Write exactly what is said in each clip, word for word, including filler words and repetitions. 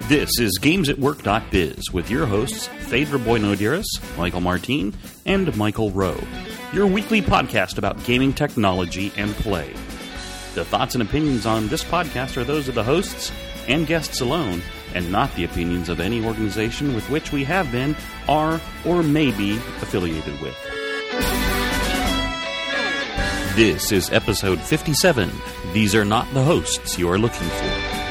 This is Games at Work dot biz with your hosts, Phaedra Boynodiris, Michael Martin, and Michael Rowe. Your weekly podcast about gaming technology and play. The thoughts and opinions on this podcast are those of the hosts and guests alone, and not the opinions of any organization with which we have been, are, or may be affiliated with. This is episode fifty-seven. These are not the hosts you are looking for.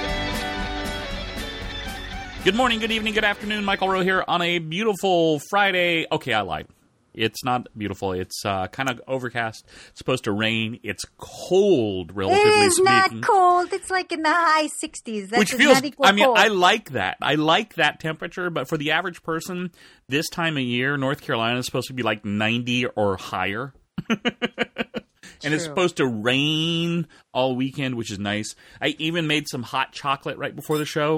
Good morning, good evening, good afternoon. Michael Rowe here on a beautiful Friday. Okay, I lied. It's not beautiful. It's uh, kind of overcast. It's supposed to rain. It's cold, relatively speaking. It is speaking. not cold. It's like in the high sixties. That Which does feels, not equal I mean, cold. I like that. I like that temperature, but for the average person, this time of year, North Carolina is supposed to be like ninety or higher. And it's supposed to rain all weekend, which is nice. I even made some hot chocolate right before the show.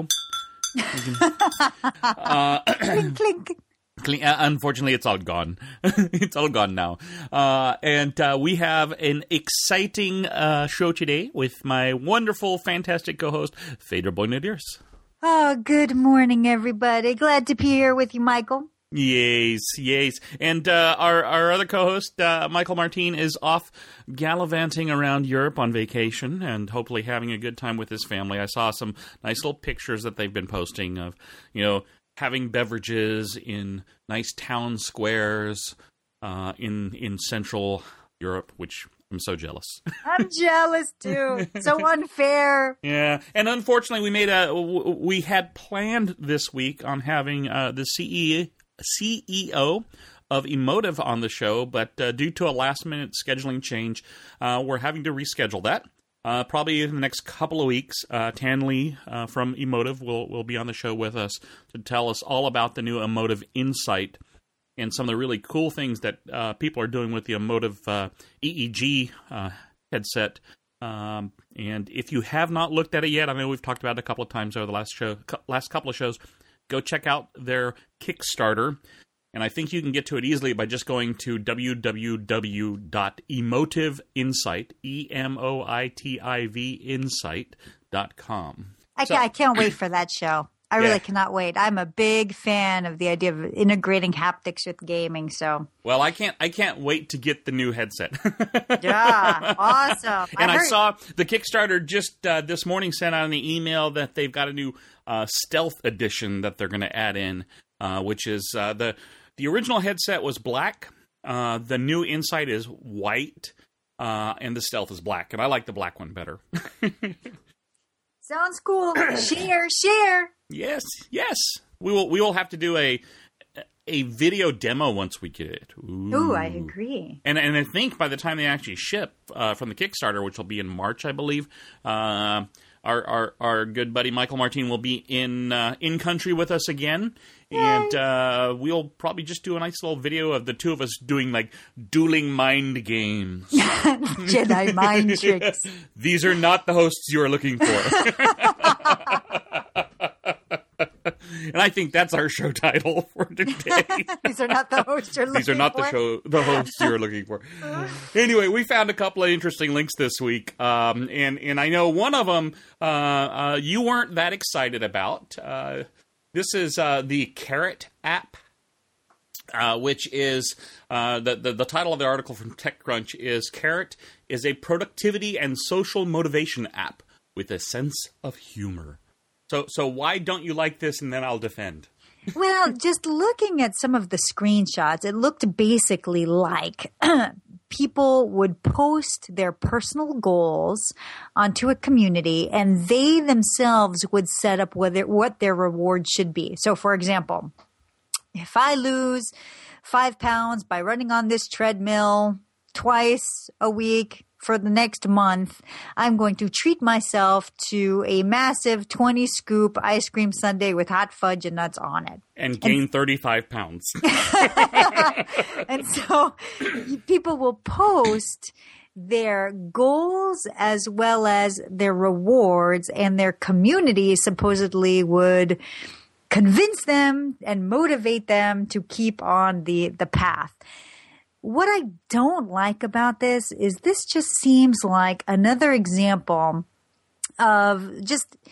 uh, clink, clink. Clean, uh, unfortunately, it's all gone. It's all gone now. Uh, and uh, we have an exciting uh, show today with my wonderful, fantastic co-host, Phaedra Boynodiris. Oh, good morning, everybody. Glad to be here with you, Michael. Yes, yes. And uh, our, our other co-host, uh, Michael Martin, is off gallivanting around Europe on vacation and hopefully having a good time with his family. I saw some nice little pictures that they've been posting of, you know, having beverages in nice town squares uh, in in Central Europe, which I'm so jealous. I'm jealous, too. So unfair. Yeah, and unfortunately, we made a we had planned this week on having uh, the C E O of Emotive on the show, but uh, due to a last-minute scheduling change, uh, we're having to reschedule that. Uh, probably in the next couple of weeks, uh, Tan Lee uh, from Emotive will, will be on the show with us to tell us all about the new Emotive Insight and some of the really cool things that uh, people are doing with the Emotive uh, E E G uh, headset. Um, and if you have not looked at it yet, I know we've talked about it a couple of times over the last show, last couple of shows, go check out their Kickstarter. And I think you can get to it easily by just going to w w w dot emotive insight, E M O I T I V insight dot com. I, so, can't, I can't wait for that show. I yeah. really cannot wait. I'm a big fan of the idea of integrating haptics with gaming, so. Well, I can't I can't wait to get the new headset. Yeah, awesome. And I, I, I saw the Kickstarter just uh, this morning sent out an email that they've got a new uh, stealth edition that they're going to add in, uh, which is uh, the... The original headset was black. Uh, the new Insight is white, uh, and the Stealth is black. And I like the black one better. Sounds cool. Share, share. Yes, yes. We will. We will have to do a a video demo once we get it. Ooh, Ooh I agree. And and I think by the time they actually ship uh, from the Kickstarter, which will be in March, I believe. Uh, Our, our our good buddy Michael Martin will be in uh, in country with us again, Yay. and uh, we'll probably just do a nice little video of the two of us doing like dueling mind games, Jedi mind tricks. These are not the hosts you are looking for. And I think that's our show title for today. These are not the hosts you're looking for. These are not for. the show, the hosts you're looking for. Anyway, we found a couple of interesting links this week, um, and and I know one of them uh, uh, you weren't that excited about. Uh, this is uh, the Carrot app, uh, which is uh, the, the the title of the article from TechCrunch is Carrot is a productivity and social motivation app with a sense of humor. So so why don't you like this, and then I'll defend. Well, just looking at some of the screenshots, it looked basically like people would post their personal goals onto a community, and they themselves would set up whether, what their reward should be. So, for example, if I lose five pounds by running on this treadmill twice a week for the next month, I'm going to treat myself to a massive twenty scoop ice cream sundae with hot fudge and nuts on it. And gain and, thirty-five pounds. And so people will post their goals as well as their rewards, and their community supposedly would convince them and motivate them to keep on the, the path. What I don't like about this is this just seems like another example of just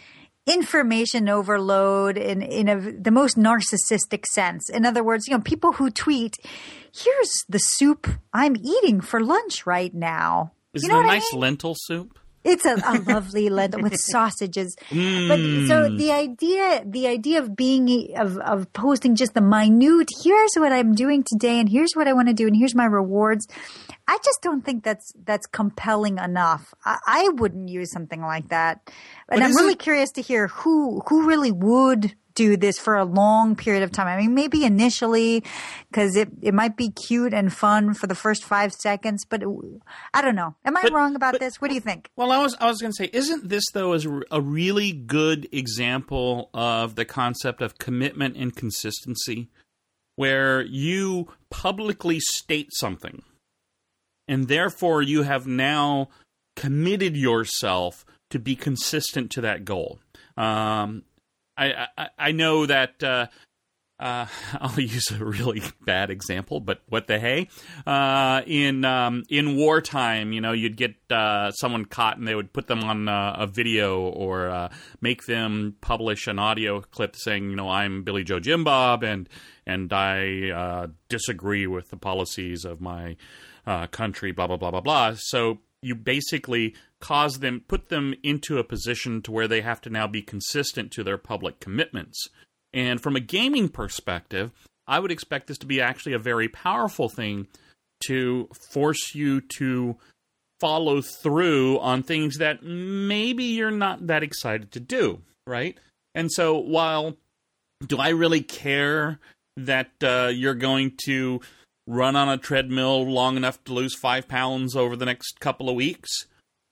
information overload in, in a, the most narcissistic sense. In other words, you know, people who tweet, here's the soup I'm eating for lunch right now. Is you know it a what nice I mean? lentil soup? It's a, a lovely lentil with sausages. Mm. But so the idea, the idea of being, of, of posting just the minute, here's what I'm doing today and here's what I want to do and here's my rewards. I just don't think that's, that's compelling enough. I, I wouldn't use something like that. And But I'm is really it- curious to hear who, who really would do this for a long period of time. I mean, maybe initially because it, it might be cute and fun for the first five seconds, but it, I don't know. Am I But- wrong about but- this? What do you think? Well, I was I was going to say, isn't this though is a really good example of the concept of commitment and consistency, where you publicly state something, and therefore you have now committed yourself to be consistent to that goal. Um, I, I I know that. Uh, Uh, I'll use a really bad example, but what the hey? Uh, in um, in wartime, you know, you'd get uh, someone caught and they would put them on uh, a video or uh, make them publish an audio clip saying, you know, I'm Billy Joe Jim Bob and and I uh, disagree with the policies of my uh, country, blah, blah, blah, blah, blah. So you basically cause them, put them into a position to where they have to now be consistent to their public commitments. And from a gaming perspective, I would expect this to be actually a very powerful thing to force you to follow through on things that maybe you're not that excited to do, right? And so while do I really care that uh, you're going to run on a treadmill long enough to lose five pounds over the next couple of weeks?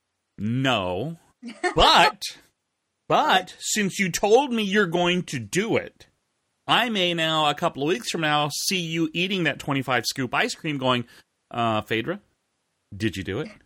No. But... But since you told me you're going to do it, I may now, a couple of weeks from now, see you eating that twenty-five scoop ice cream going, uh, Phaedra, did you do it?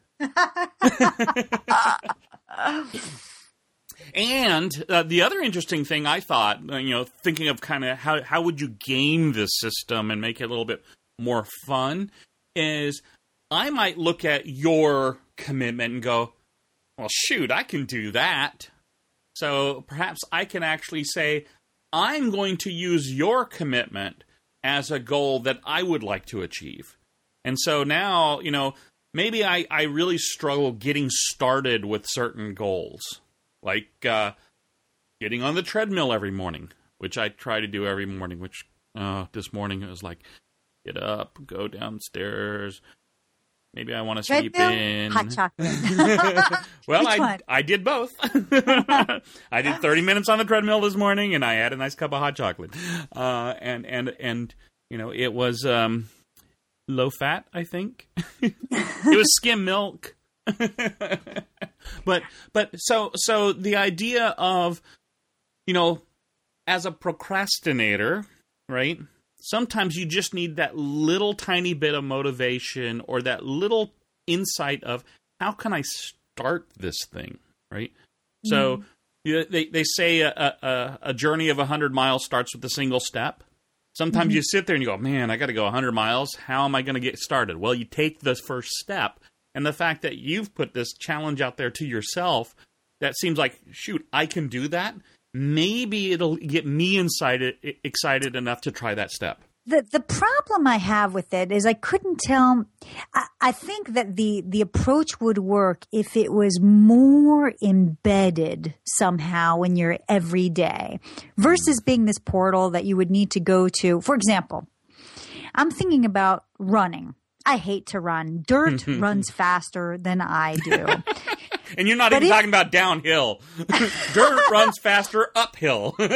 And uh, the other interesting thing I thought, uh, you know, thinking of kind of how, how would you game this system and make it a little bit more fun, is I might look at your commitment and go, well, shoot, I can do that. So perhaps I can actually say, I'm going to use your commitment as a goal that I would like to achieve. And so now, you know, maybe I, I really struggle getting started with certain goals, like uh, getting on the treadmill every morning, which I try to do every morning, which uh, this morning it was like, get up, go downstairs. Maybe I want to sleep Treadmill, in. hot chocolate. Well, Which I one? I did both. I did thirty minutes on the treadmill this morning, and I had a nice cup of hot chocolate. Uh, and and and you know, it was um, low fat, I think. It was skim milk. but but so so the idea of, you know, as a procrastinator, right? Sometimes you just need that little tiny bit of motivation or that little insight of how can I start this thing, right? Mm. So you know, they, they say a, a, a journey of one hundred miles starts with a single step. Sometimes mm-hmm. you sit there and you go, man, I got to go one hundred miles. How am I going to get started? Well, you take the first step. And the fact that you've put this challenge out there to yourself, that seems like, shoot, I can do that. Maybe it'll get me excited, excited enough to try that step. The the problem I have with it is I couldn't tell. I, I think that the the approach would work if it was more embedded somehow in your everyday versus being this portal that you would need to go to. For example, I'm thinking about running. I hate to run. Dirt runs faster than I do. And you're not but even if, talking about downhill. Dirt runs faster uphill. But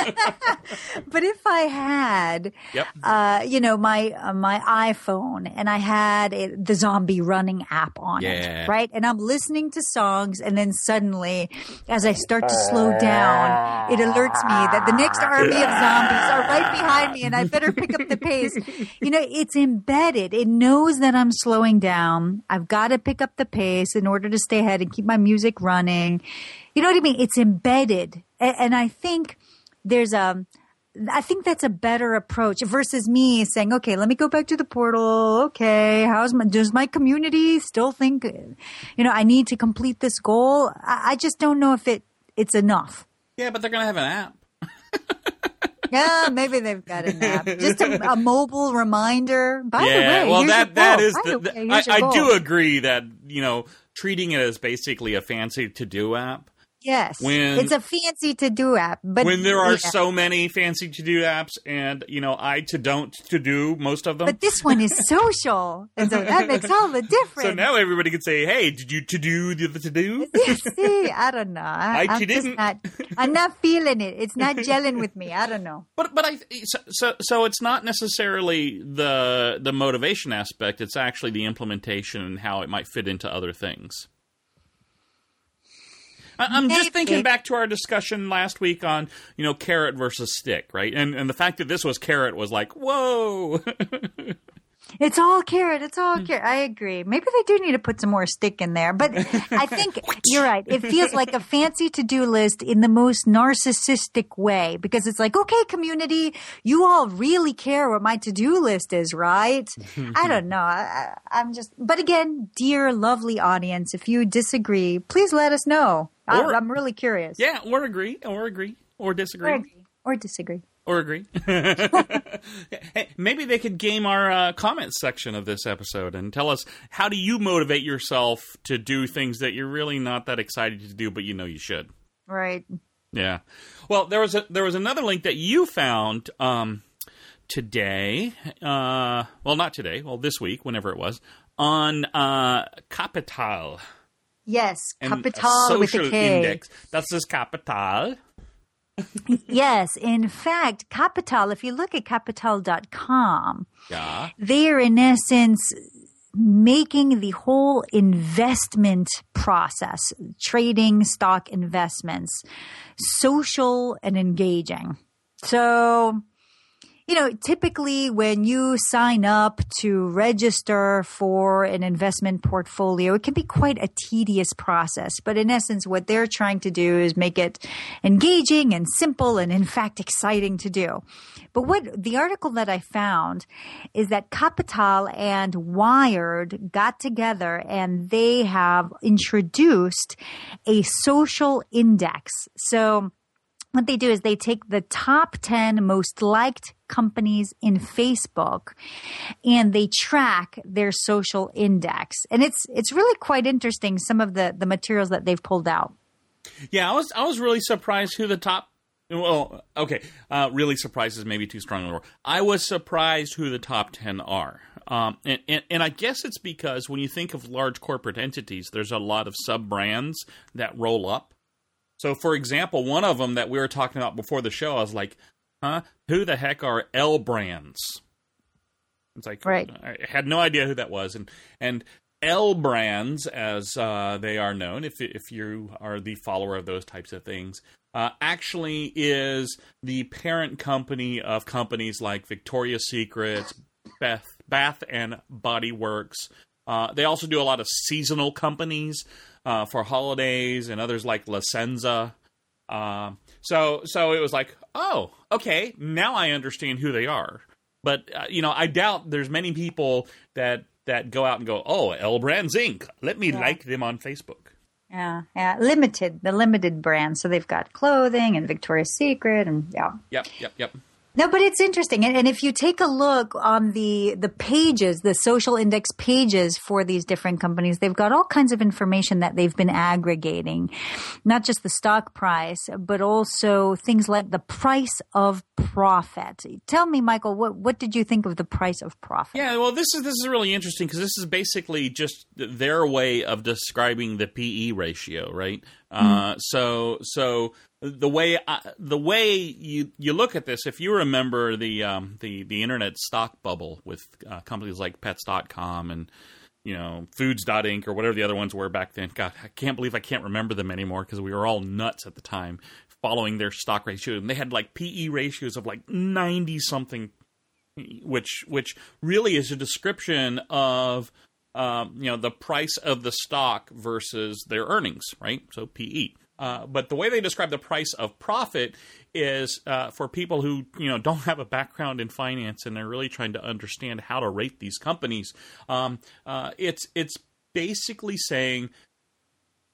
if I had, yep. uh, you know, my uh, my iPhone and I had a, the zombie running app on yeah. it, right? And I'm listening to songs, and then suddenly, as I start to slow down, it alerts me that the next army of zombies are right behind me, and I better pick up the pace. You know, it's embedded. It knows that I'm slowing down. I've got to pick up the pace in order to stay ahead and keep my music running. You know what I mean? It's embedded. And, and I think there's a, I think that's a better approach versus me saying, okay, let me go back to the portal. Okay. How's my, does my community still think, you know, I need to complete this goal? I, I just don't know if it, it's enough. Yeah, but they're going to have an app. Yeah, maybe they've got an app. Just a, a mobile reminder. By yeah, the way, well, here's that your that goal. is By the, the the, way, I, here's your I goal. do agree that, you know, treating it as basically a fancy to-do app. Yes, When- it's a fancy to-do app. But When there are yeah. so many fancy to-do apps and, you know, I to don't to do most of them. But this one is social, and so that makes all the difference. So now everybody can say, hey, did you to do the to do? See, I don't know. I, I I'm just didn't. not. I'm not feeling it. It's not gelling with me. I don't know. But but I so, so so it's not necessarily the the motivation aspect. It's actually the implementation and how it might fit into other things. I, I'm just Maybe. thinking back to our discussion last week on, you know, carrot versus stick, right? And and the fact that this was carrot was like, whoa. It's all carrot. It's all carrot. I agree. Maybe they do need to put some more stick in there. But I think you're right. It feels like a fancy to-do list in the most narcissistic way because it's like, okay, community, you all really care what my to-do list is, right? I don't know. I, I, I'm just, but again, dear lovely audience, if you disagree, please let us know. I, Or- I'm really curious. Yeah, or agree, or agree, or disagree. Or agree. Or disagree. Or agree. Hey, maybe they could game our uh, comments section of this episode and tell us, how do you motivate yourself to do things that you're really not that excited to do, but you know you should? Right. Yeah. Well, there was a, there was another link that you found um, today. Uh, well, not today. Well, this week, whenever it was, on uh, Capital. Yes. And a Capital with a social K. index. That's this Capital. Yes. In fact, Capital, if you look at capital dot com, Yeah. they are in essence making the whole investment process, trading stock investments, social and engaging. So, you know, typically when you sign up to register for an investment portfolio, it can be quite a tedious process. But in essence, what they're trying to do is make it engaging and simple and, in fact, exciting to do. But what the article that I found is that Capital and Wired got together and they have introduced a social index. So what they do is they take the top ten most liked companies in Facebook and they track their social index. And it's it's really quite interesting, some of the, the materials that they've pulled out. Yeah, I was I was really surprised who the top. Well, okay, uh, really surprised is maybe too strong a word. I was surprised who the top ten are, um, and, and and I guess it's because when you think of large corporate entities, there's a lot of sub brands that roll up. So, for example, one of them that we were talking about before the show, I was like, "Huh? Who the heck are L brands?" It's like, Right. I had no idea who that was, and and. L brands, as uh, they are known, if if you are the follower of those types of things, uh, actually is the parent company of companies like Victoria's Secret, Bath, Bath and Body Works. Uh, they also do a lot of seasonal companies uh, for holidays and others like La Senza. Uh, so so it was like, oh, okay, now I understand who they are. But, uh, you know, I doubt there's many people that that go out and go, oh, L Brands Incorporated. Let me Yeah. like them on Facebook. Yeah, yeah, limited, the limited brand. So they've got clothing and Victoria's Secret and yeah. Yep, yep, yep. No, but it's interesting. And, and if you take a look on the, the pages, the social index pages for these different companies, they've got all kinds of information that they've been aggregating, not just the stock price, but also things like the price of profit. Tell me, Michael, what, what did you think of the price of profit? Yeah, well, this is this is really interesting because this is basically just their way of describing the P E ratio, right? Mm-hmm. Uh, so so the way I, the way you you look at this, if you remember the um, the the internet stock bubble with uh, companies like Pets dot com and you know Foods dot Inc or whatever the other ones were back then. God, I can't believe I can't remember them anymore because we were all nuts at the time following their stock ratio, and they had like P E ratios of like ninety something. Which which really is a description of um, you know the price of the stock versus their earnings, right? So P E. Uh, but the way they describe the price of profit is uh, for people who you know don't have a background in finance and they're really trying to understand how to rate these companies. Um, uh, it's it's basically saying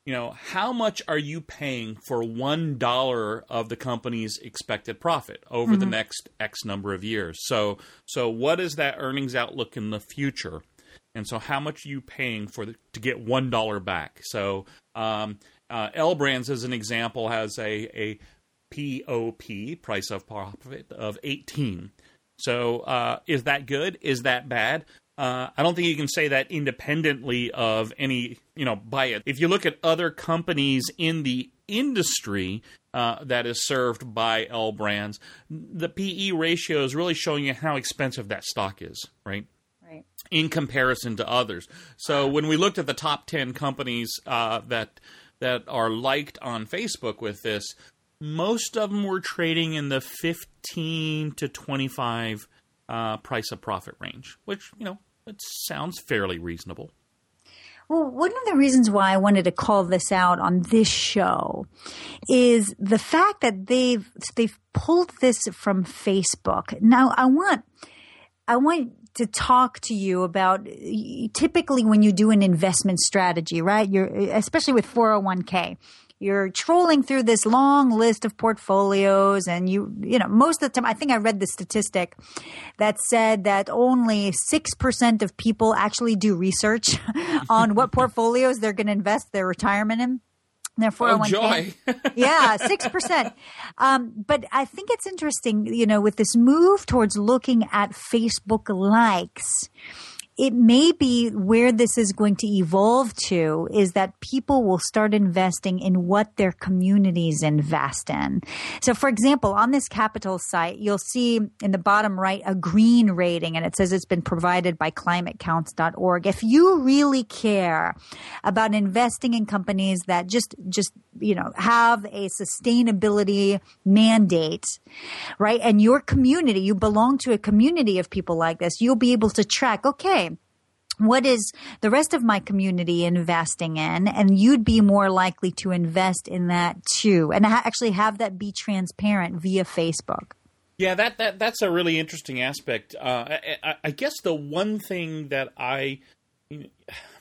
you know, how much are you paying for one dollar of the company's expected profit over mm-hmm. the next X number of years? So, so what is that earnings outlook in the future? And so, how much are you paying for the, to get one dollar back? So, um, uh, L Brands, as an example, has a a P O P, price of profit, of eighteen. So, uh, is that good? Is that bad? Uh, I don't think you can say that independently of any, you know, by it. If you look at other companies in the industry uh, that is served by L Brands, the P E ratio is really showing you how expensive that stock is, right? Right. In comparison to others. So when we looked at the top ten companies uh, that that are liked on Facebook with this, most of them were trading in the fifteen to twenty-five uh, price of profit range, which, you know, it sounds fairly reasonable. Well, one of the reasons why I wanted to call this out on this show is the fact that they've they've pulled this from Facebook. Now, I want I want to talk to you about typically when you do an investment strategy, right? You're especially with four oh one k. You're trolling through this long list of portfolios and you, you know, most of the time, I think I read the statistic that said that only six percent of people actually do research on what portfolios they're going to invest their retirement in. Their four oh one k. Oh, joy. Yeah, six percent. Um, but I think it's interesting, you know, with this move towards looking at Facebook likes, it may be where this is going to evolve to is that people will start investing in what their communities invest in. So, for example, on this Capital site, you'll see in the bottom right a green rating, and it says it's been provided by climate counts dot org. If you really care about investing in companies that just, just you know, have a sustainability mandate, right, and your community, you belong to a community of people like this, you'll be able to track, okay, what is the rest of my community investing in? And you'd be more likely to invest in that too. And ha- actually have that be transparent via Facebook. Yeah, that, that that's a really interesting aspect. Uh, I, I, I guess the one thing that I you know,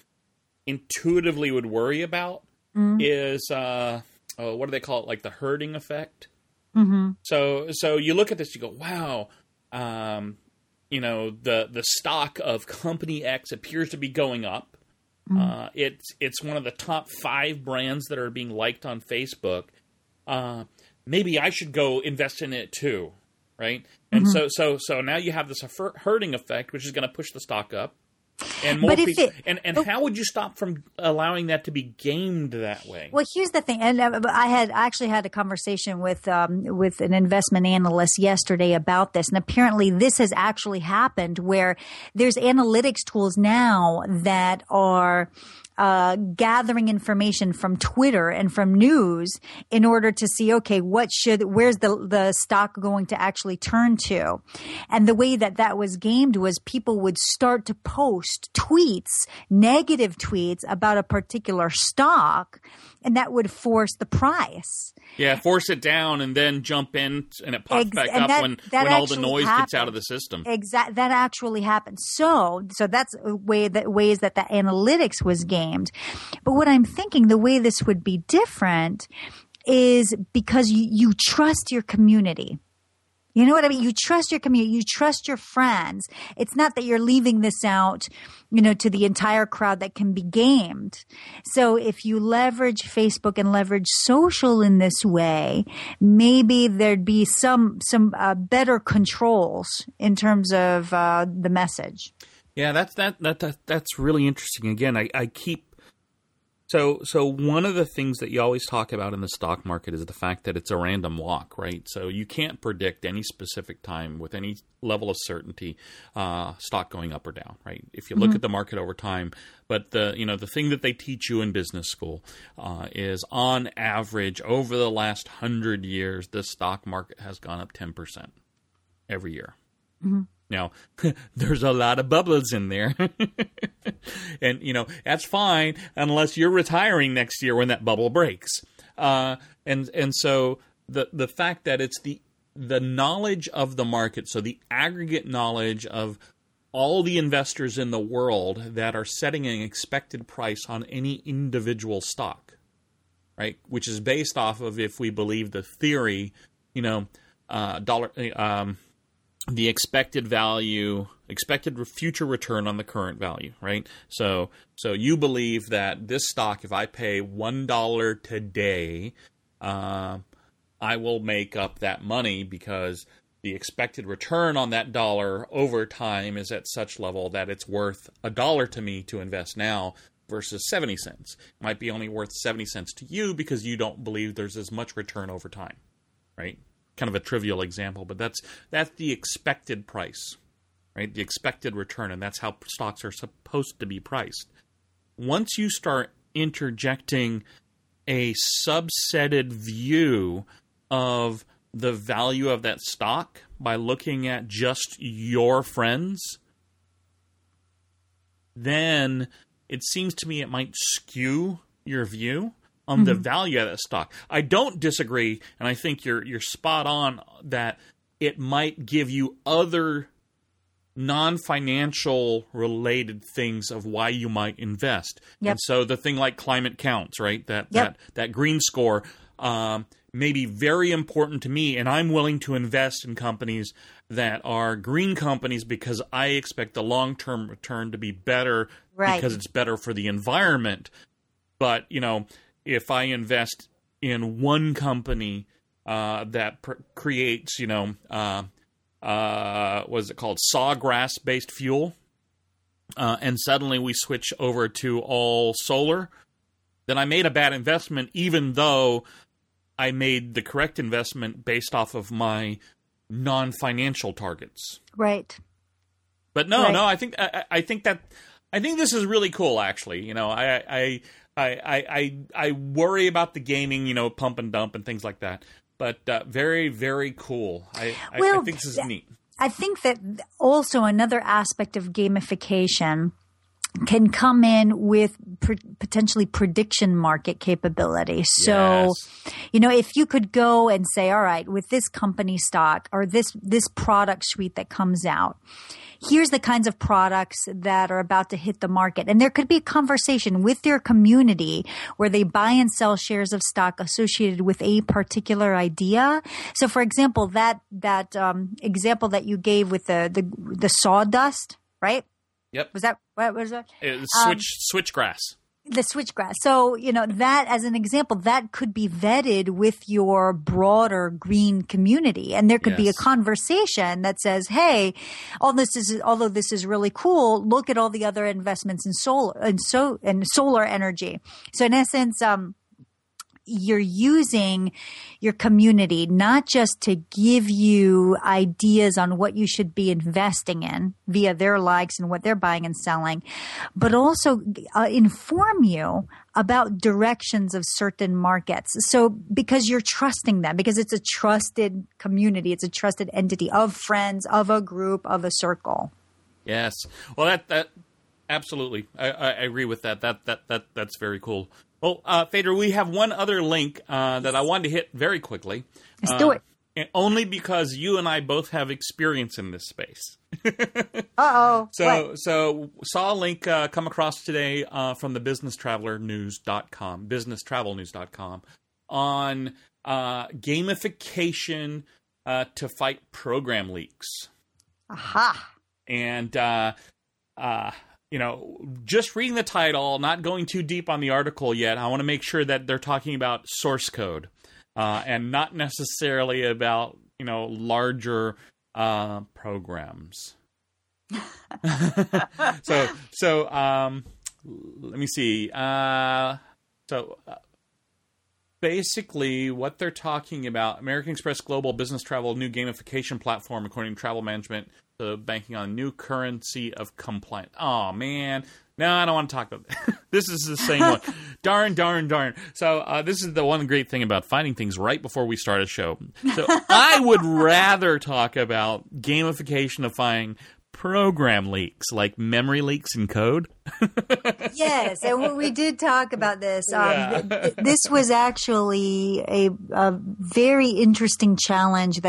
intuitively would worry about mm-hmm. is, uh, oh, what do they call it? Like the herding effect. Mm-hmm. So, so you look at this, you go, wow, um, you know, the, the stock of company X appears to be going up. Mm-hmm. Uh, it's, it's one of the top five brands that are being liked on Facebook. Uh, maybe I should go invest in it too. Right. And mm-hmm. so, so, so now you have this herding effect, which is going to push the stock up. And more people, it, and, and but, how would you stop from allowing that to be gamed that way? Well, here's the thing. And I had I actually had a conversation with um, with an investment analyst yesterday about this. And apparently this has actually happened where there's analytics tools now that are Uh, gathering information from Twitter and from news in order to see, okay, what should, where's the, the stock going to actually turn to? And the way that that was gamed was people would start to post tweets, negative tweets about a particular stock, and that would force the price. Yeah, force it down and then jump in and it pops Ex- back up that, when, that when all the noise happened. gets out of the system. Exactly. That actually happened. So, so that's a way that ways that the analytics was gamed. But what I'm thinking, the way this would be different is because you, you trust your community. You know what I mean? You trust your community. You trust your friends. It's not that you're leaving this out, you know, to the entire crowd that can be gamed. So if you leverage Facebook and leverage social in this way, maybe there'd be some some uh, better controls in terms of uh, the message. Yeah, that's that, that that that's really interesting. Again, I, I keep so so one of the things that you always talk about in the stock market is the fact that it's a random walk, right? So you can't predict any specific time with any level of certainty uh, stock going up or down, right? If you look mm-hmm. at the market over time, but the you know the thing that they teach you in business school uh, is on average over the last hundred years, the stock market has gone up ten percent every year. Mm-hmm. Now, there's a lot of bubbles in there. And, you know, that's fine unless you're retiring next year when that bubble breaks. Uh, and and so the the fact that it's the the knowledge of the market, so the aggregate knowledge of all the investors in the world that are setting an expected price on any individual stock, right? Which is based off of, if we believe the theory, you know, uh, dollar, um, the expected value, expected future return on the current value, right? So, so you believe that this stock, if I pay one dollar today, uh, I will make up that money because the expected return on that dollar over time is at such level that it's worth a dollar to me to invest now versus seventy cents. It might be only worth seventy cents to you because you don't believe there's as much return over time, right? Kind of a trivial example, but that's that's the expected price, right? The expected return, and that's how stocks are supposed to be priced. Once you start interjecting a subsetted view of the value of that stock by looking at just your friends, then it seems to me it might skew your view on mm-hmm. the value of that stock. I don't disagree, and I think you're you're spot on that it might give you other non-financial related things of why you might invest. Yep. And so the thing like climate counts, right? That yep. that that green score um, may be very important to me, and I'm willing to invest in companies that are green companies because I expect the long-term return to be better right. because it's better for the environment. But, you know, if I invest in one company uh, that pr- creates, you know, uh, uh, what is it called, sawgrass-based fuel, uh, and suddenly we switch over to all solar, then I made a bad investment, even though I made the correct investment based off of my non-financial targets. Right. But no, right. no, I think I, I think that I think this is really cool. Actually, you know, I I I I I worry about the gaming, you know, pump and dump and things like that. But uh, very, very cool. I, well, I, I think this is neat. I think that also another aspect of gamification can come in with pr- potentially prediction market capability. So, yes. you know, if you could go and say, all right, with this company stock or this this product suite that comes out, here's the kinds of products that are about to hit the market. And there could be a conversation with their community where they buy and sell shares of stock associated with a particular idea. So, for example, that that um, example that you gave with the the, the sawdust, right? Yep. Was that what was that? It was switch um, switchgrass. The switchgrass. So, you know, that as an example, that could be vetted with your broader green community. And there could yes. be a conversation that says, hey, all this is, although this is really cool, look at all the other investments in solar and so and solar energy. So in essence, um, you're using your community not just to give you ideas on what you should be investing in via their likes and what they're buying and selling, but also uh, inform you about directions of certain markets. So because you're trusting them, because it's a trusted community, it's a trusted entity of friends, of a group, of a circle. Yes. Well, that that absolutely. I, I agree with that. That that that that's very cool. Well, uh, Phaedra, we have one other link uh, that I wanted to hit very quickly. Let's uh, do it. And only because you and I both have experience in this space. Uh-oh. So, what? so saw a link uh, come across today uh, from the business traveler news dot com, business travel news dot com, on uh, gamification uh, to fight program leaks. Aha. And, uh, uh, you know, just reading the title, not going too deep on the article yet, I want to make sure that they're talking about source code uh, and not necessarily about, you know, larger uh, programs. so, so um, let me see. Uh, so uh, basically what they're talking about, American Express Global Business Travel new gamification platform, according to Travel Management, uh, banking on new currency of compliance. Oh, man. No, I don't want to talk about that. This is the same one. Darn, darn, darn. So uh, this is the one great thing about finding things right before we start a show. So I would rather talk about gamification-ifying program leaks, like memory leaks in code. Yes, and we did talk about this. Um, Yeah. th- this was actually a, a very interesting challenge that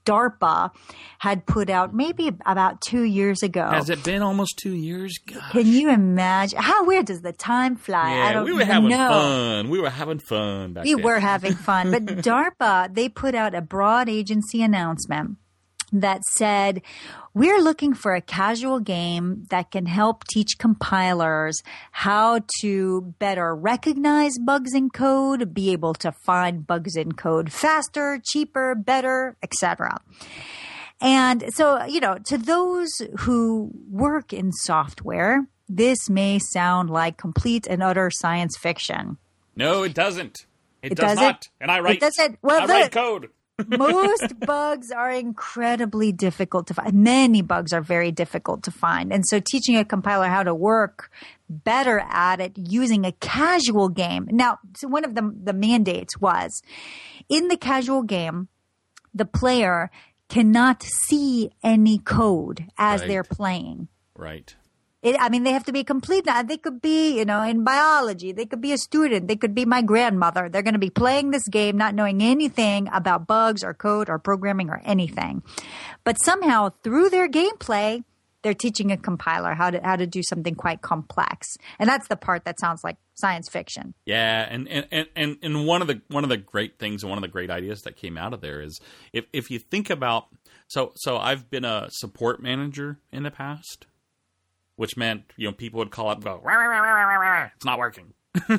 DARPA had put out maybe about two years ago. Has it been almost two years? Gosh. Can you imagine? How weird does the time fly? Yeah, I don't we were even having know. fun. We were having fun back We then. were having fun. But DARPA, they put out a broad agency announcement that said, we're looking for a casual game that can help teach compilers how to better recognize bugs in code, be able to find bugs in code faster, cheaper, better, et cetera. And so, you know, to those who work in software, this may sound like complete and utter science fiction. No, it doesn't. It, It does doesn't? not. And I write, It doesn't? Well, I write the- code. Most bugs are incredibly difficult to find. Many bugs are very difficult to find. And so teaching a compiler how to work better at it using a casual game. Now, so one of the, the mandates was in the casual game, the player cannot see any code as Right. they're playing. Right. It, I mean, they have to be complete. They could be, you know, in biology. They could be a student. They could be my grandmother. They're going to be playing this game, not knowing anything about bugs or code or programming or anything. But somehow through their gameplay, they're teaching a compiler how to how to do something quite complex. And that's the part that sounds like science fiction. Yeah, and, and, and, and, and one of the one of the great things and one of the great ideas that came out of there is if if you think about so so I've been a support manager in the past. Which meant, you know, people would call up and go, rah, rah, rah, rah, rah, rah. It's not working.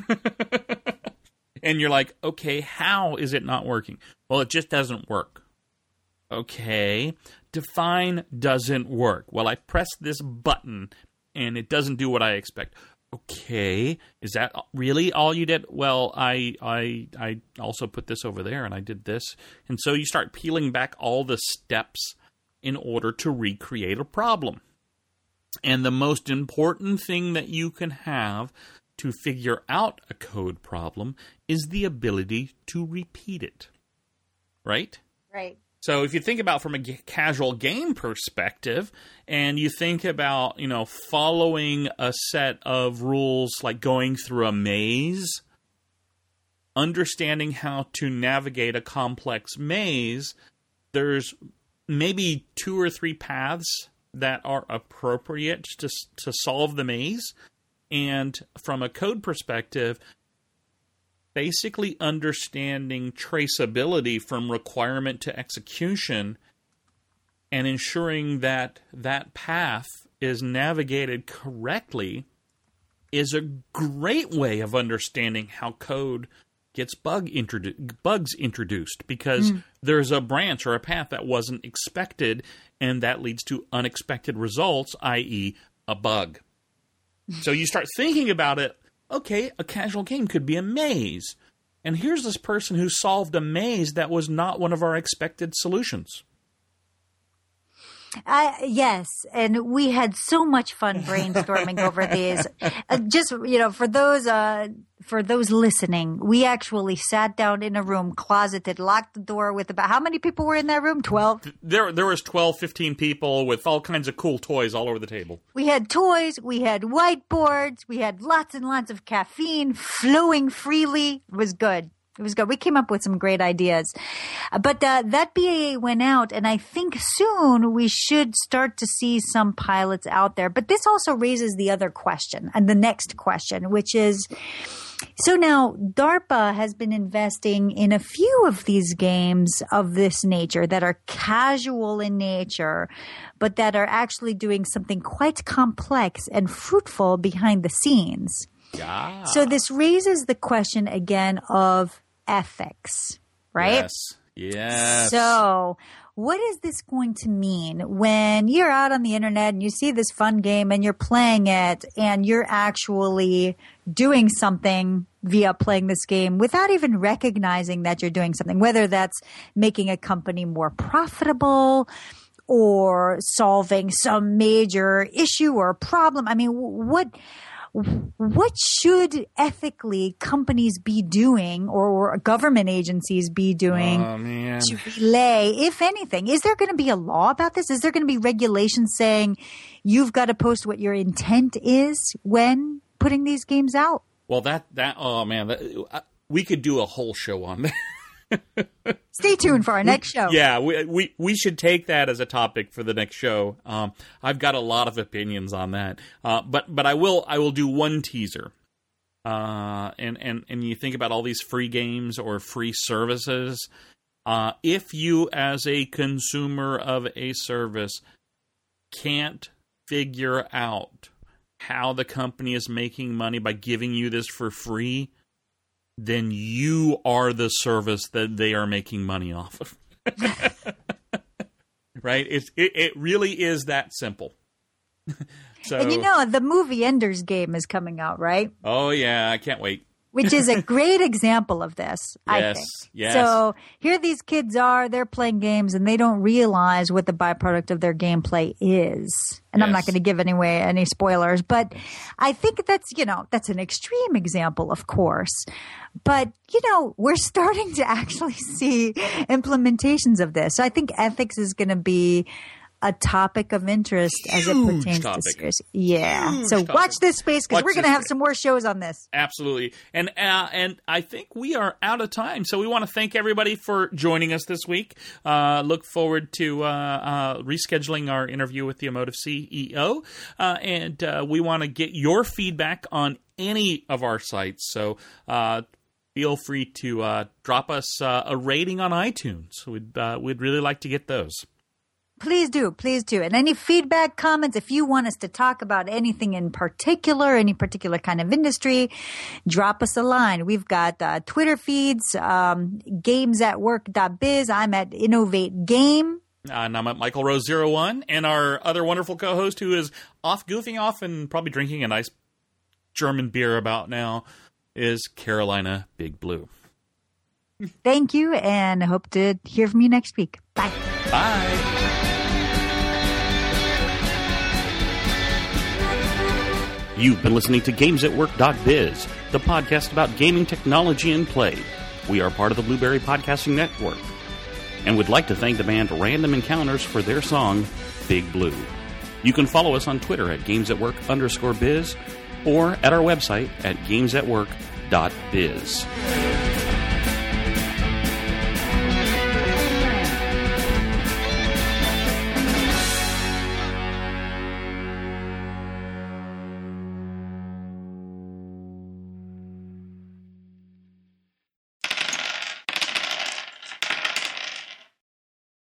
And you're like, okay, how is it not working? Well, it just doesn't work. Okay, define doesn't work. Well, I press this button and it doesn't do what I expect. Okay, is that really all you did? Well, I I I also put this over there and I did this. And so you start peeling back all the steps in order to recreate a problem. And the most important thing that you can have to figure out a code problem is the ability to repeat it. Right? Right. So if you think about from a g- casual game perspective, and you think about, you know, following a set of rules like going through a maze, understanding how to navigate a complex maze, there's maybe two or three paths that are appropriate to to solve the maze. And from a code perspective, basically understanding traceability from requirement to execution and ensuring that that path is navigated correctly is a great way of understanding how code gets bug introdu- bugs introduced, because mm. there's a branch or a path that wasn't expected, and that leads to unexpected results, that is a bug. So you start thinking about it, okay, a casual game could be a maze. And here's this person who solved a maze that was not one of our expected solutions. Uh, yes, and we had so much fun brainstorming over these. Uh, just, you know, for those uh, for those listening, we actually sat down in a room, closeted, locked the door with about – how many people were in that room? twelve? There there was twelve, fifteen people with all kinds of cool toys all over the table. We had toys. We had whiteboards. We had lots and lots of caffeine flowing freely. It was good. It was good. We came up with some great ideas. But uh, that B A A went out, and I think soon we should start to see some pilots out there. But this also raises the other question, and the next question, which is, so now DARPA has been investing in a few of these games of this nature that are casual in nature, but that are actually doing something quite complex and fruitful behind the scenes. Yeah. So this raises the question again of ethics, right? Yes. Yes. So what is this going to mean when you're out on the internet and you see this fun game and you're playing it and you're actually doing something via playing this game without even recognizing that you're doing something, whether that's making a company more profitable or solving some major issue or problem? I mean, what... What should ethically companies be doing or government agencies be doing oh, man. to relay, if anything? Is there going to be a law about this? Is there going to be regulations saying you've got to post what your intent is when putting these games out? Well, that, that oh, man, that, we could do a whole show on that. Stay tuned for our next show. Yeah, we, we we should take that as a topic for the next show. Um, I've got a lot of opinions on that, uh, but but I will I will do one teaser. Uh, and and and you think about all these free games or free services. Uh, if you, as a consumer of a service, can't figure out how the company is making money by giving you this for free, then you are the service that they are making money off of. Right? It's, it it really is that simple. So, and you know, the movie Ender's Game is coming out, right? Oh, yeah. I can't wait. Which is a great example of this, I yes, think. Yes. So here these kids are, they're playing games, and they don't realize what the byproduct of their gameplay is. And yes. I'm not going to give anyway any spoilers, but I think that's, you know, that's an extreme example, of course. But, you know, we're starting to actually see implementations of this. So I think ethics is going to be a topic of interest Huge as it pertains topic. to series. Yeah. Huge so topic. watch this space because we're going to have space. some more shows on this. Absolutely. And uh, and I think we are out of time. So we want to thank everybody for joining us this week. Uh, look forward to uh, uh, rescheduling our interview with the Emotive C E O. Uh, and uh, we want to get your feedback on any of our sites. So uh, feel free to uh, drop us uh, a rating on iTunes. We'd, uh, we'd really like to get those. Please do. Please do. And any feedback, comments, if you want us to talk about anything in particular, any particular kind of industry, drop us a line. We've got uh, Twitter feeds, um, games at work dot biz. I'm at Innovate Game. And I'm at Michael Rose zero one. And our other wonderful co-host who is off goofing off and probably drinking a nice German beer about now is Carolina Big Blue. Thank you, and I hope to hear from you next week. Bye. Bye. You've been listening to games at work dot biz, the podcast about gaming technology and play. We are part of the Blueberry Podcasting Network, and would like to thank the band Random Encounters for their song, Big Blue. You can follow us on Twitter at gamesatwork underscore biz, or at our website at games at work dot biz.